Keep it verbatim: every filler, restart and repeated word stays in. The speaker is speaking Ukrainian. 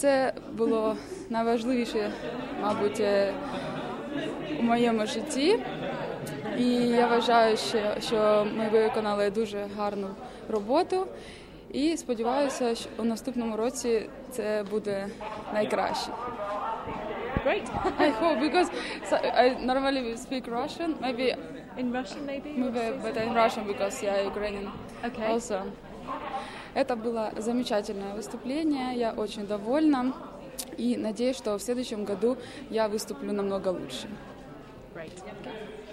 Це було найважливіше, мабуть, у моєму житті. І я вважаю, що, що ми виконали дуже гарну роботу. І сподіваюся, що у наступному році це буде найкраще. Great. I hope, because I normally speak Russian, maybe In Russian, maybe? maybe but in Russian, because я Ukrainian Okay. also. Это было замечательное выступление, я очень довольна и надеюсь, что в следующем году я выступлю намного лучше. Great.